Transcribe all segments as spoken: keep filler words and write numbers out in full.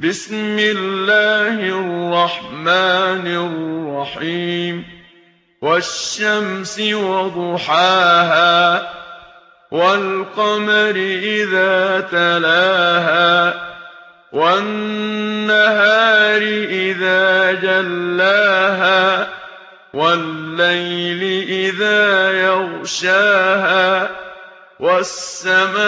بسم الله الرحمن الرحيم والشمس وضحاها والقمر إذا تلاها والنهار إذا جلاها والليل إذا يغشاها والسماء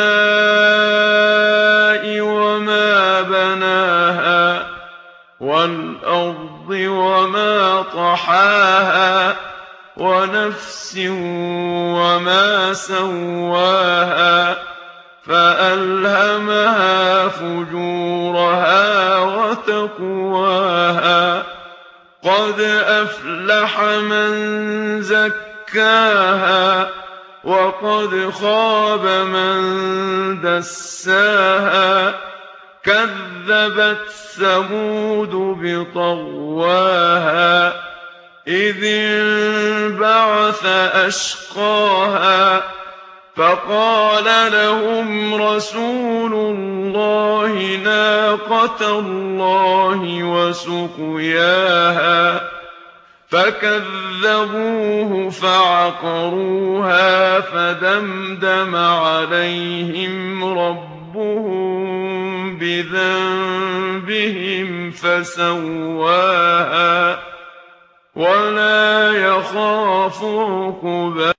وما بناها والأرض وما طحاها ونفس وما سواها فألهمها فجورها وتقواها قد أفلح من زكاها وقد خاب من دساها كذبت ثمود بطغواها إذ انبعث أشقاها فقال لهم رسول الله ناقة الله وسقياها فكذبوه فعقروها فدمدم عليهم ربهم بذنبهم فسواها ولا يخاف عقباها.